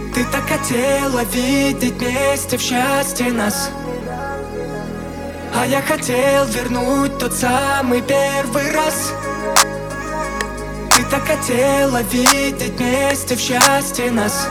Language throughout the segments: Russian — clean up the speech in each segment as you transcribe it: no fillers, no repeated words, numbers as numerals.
Ты так хотела видеть вместе в счастье нас, а я хотел вернуть тот самый первый раз. Ты так хотела видеть вместе в счастье нас,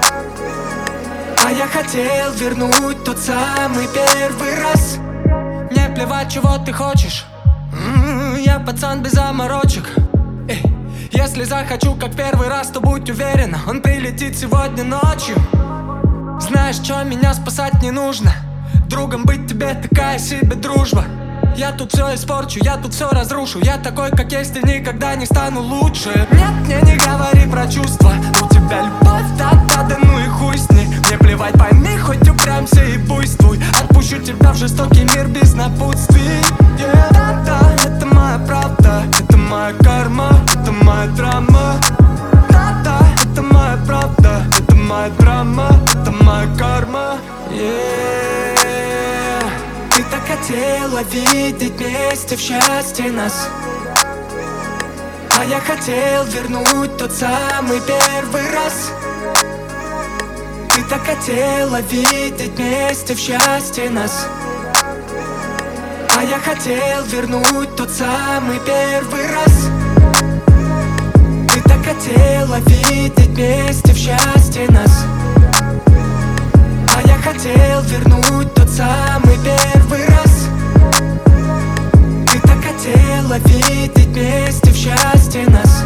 а я хотел вернуть тот самый первый раз. Мне плевать, чего ты хочешь, я пацан без заморочек. Если захочу, как первый раз, то будь уверена, он прилетит сегодня ночью. Знаешь, что меня спасать не нужно, другом быть тебе такая себе дружба. Я тут все испорчу, я тут все разрушу, я такой, как есть, и никогда не стану лучше. Нет, мне не говори про чувства, у тебя любовь, да, ну и хуй с ней. Мне плевать, пойми, хоть упрямься и буйствуй, отпущу тебя в жестокий мир без напутствий. Да, это моя правда, это моя карма, это моя драма. Да, это моя правда, это моя драма, это моя карма. Ты так хотела видеть вместе в счастье нас, а я хотел вернуть тот самый первый раз. Ты так хотела видеть вместе в счастье нас, а я хотел вернуть тот самый первый раз. Ты так хотела видеть вместе в счастье нас, а я хотел вернуть тот самый первый раз. Ты так хотела видеть вместе в счастье нас,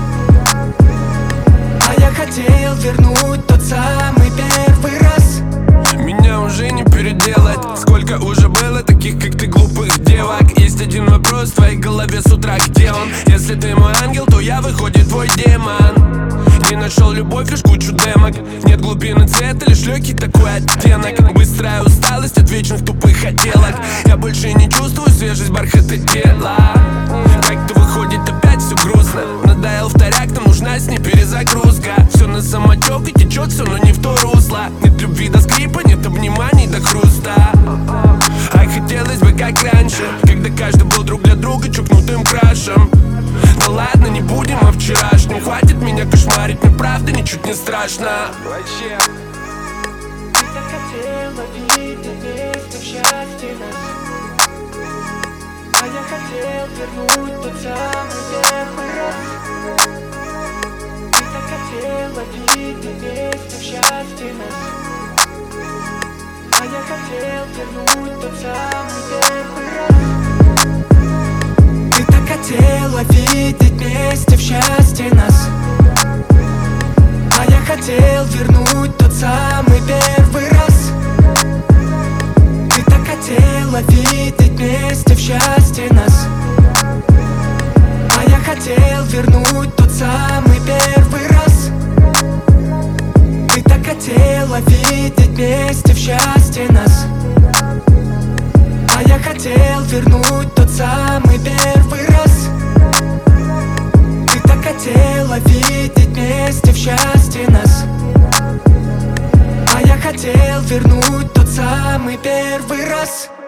а я хотел вернуть тот самый первый раз. Меня уже не переделать, сколько уже было таких, как ты, глупых девок. Есть один вопрос в твоей голове с утра, где он? Если ты мой ангел, то я, выходит, твой демон. Не нашел любовь, лишь кучу демок. Нет глубины цвета, лишь легкий такой оттенок. Быстрая усталость от вечных тупых хотелок. Я больше не чувствую свежесть бархата тела. Как-то выходит опять все грустно. Надоел вторяк, нам нужна с ней перезагрузка. Все на самотек и течет все, но не в то русло. Нет любви до скрипа, нет обниманий до хруста. Ай, хотелось бы как раньше, когда каждый был друг для друга чокнутым крашем. Да ладно, не будем о вчерашнем. Хватит меня кошмарить, мне правда ничуть не страшно. Ты так хотела видеть вместе в счастье нас, а я хотел вернуть тот самый первый раз. Ты так хотела видеть вместе в счастье нас, а я хотел вернуть тот самый первый раз. Ты так хотела видеть вместе в счастье нас, а я хотел вернуть тот самый первый раз. Ты так хотела видеть вместе в счастье нас, а я хотел вернуть тот самый первый раз. Ты так хотела видеть вместе в счастье нас, а я хотел вернуть тот самый первый раз. Ты так хотела видеть вместе в счастье нас, а я хотел вернуть тот самый первый раз.